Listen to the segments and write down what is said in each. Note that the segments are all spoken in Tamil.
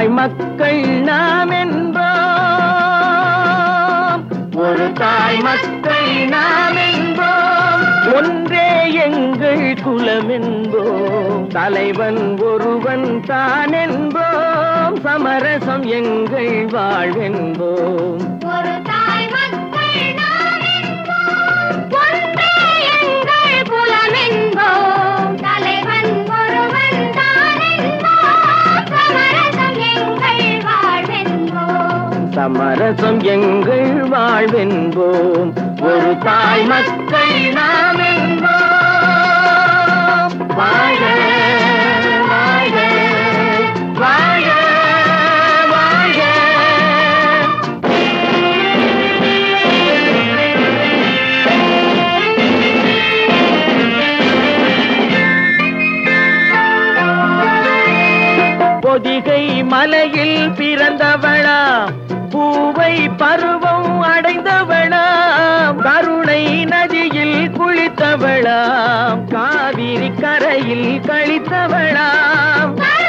தாய் மக்கள் நாம் என்போம், ஒரு தாய் மக்கள் நாம் என்போம், ஒன்றே எங்கள் குலம் என்போம், தலைவன் ஒருவன் தான் என்போம், சமரசம் எங்கள் வாழ்வென்போம். ஒரு தாய் மக்கள் நாம் என்போம், ஒன்றே எங்கள் குலம் என்போம், தலைவன் ஒருவன் தான் என்போம், சமரசம் எங்கள் வாழ்வென்போம். சமரசம் எங்கள் வாழ்வென்போம், ஒரு தாய் மக்கள் நாம் என்போம். வாழ்க வாழ்க வாழ்க வாழ்க. பொதிகை மலையில் பிறந்தவளா, பூவை பருவம் அடைந்தவளாம், கருணை நதியில் குளித்தவளாம், காவிரி கரையில் கழித்தவளாம்,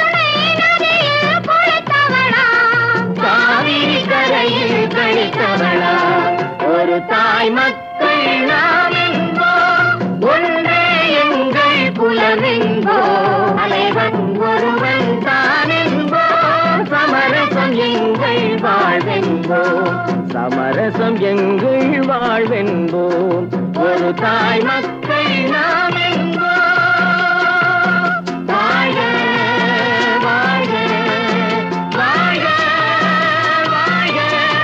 காவிரி கரையில் கழித்தவளாம். ஒரு தாய் மக்கள் நாம் என்போம், ஒன்றே எங்கள் குலம் என்போம், தலைவன் ஒருவன் தான் என்போம், சமரசம் எங்கள் வாழ்வென்போம், சமரசம் எங்கள் வாழ்வென்போம், ஒரு தாய் மக்கள் நாம் என்போம். வாழ்க வாழ்க வாழ்க வாழ்க.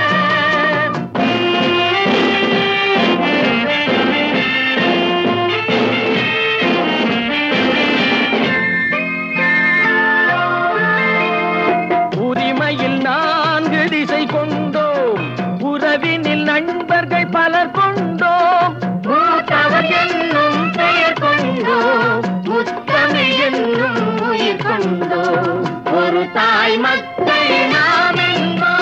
உரிமையில் 4 திசை கொண்டோம், உறவினில் நண்பர்கள் பலர் கொண்டோம், மூத்தவர் என்னும் பெயர் கொண்டோம், முத்தமிழ் என்னும் உயிர் கொண்டோம், ஒரு தாய் மக்கள் நாம் என்போம்.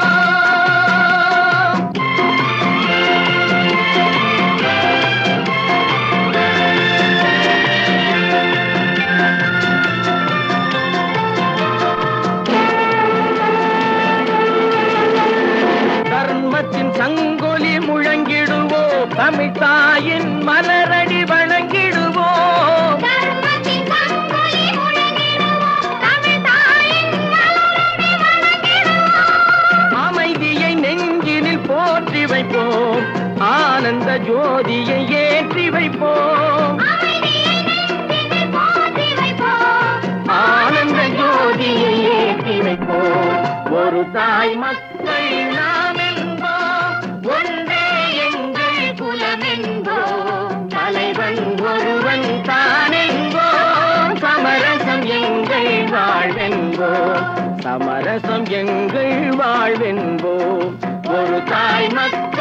தர்மத்தின் சங்கொலி முழங்கிடுவோம், தமிழ் தாயின் மலரடி வணங்கிடுவோம், தர்மத்தின் சங்கொலி முழங்கிடுவோம், தமிழ் தாயின் மலரடி வணங்கிடுவோம், அமைதியை நெஞ்சினில் போற்றி வைப்போம், ஆனந்த ஜோதியை ஏற்றி வைப்போம், அமைதியை நெஞ்சினில் போற்றி வைப்போம், ஆனந்த ஜோதியை ஏற்றி வைப்போம், ஒரு தாய் மக்கள் நாம் என்போம், ஒன்றே எங்கள் குலம் என்போம், தலைவன் ஒருவன் தான் என்போம், சமரசம் எங்கள் வாழ்வென்போம், சமரசம் எங்கள் வாழ்வென்போம், ஒரு தாய் மக்கள்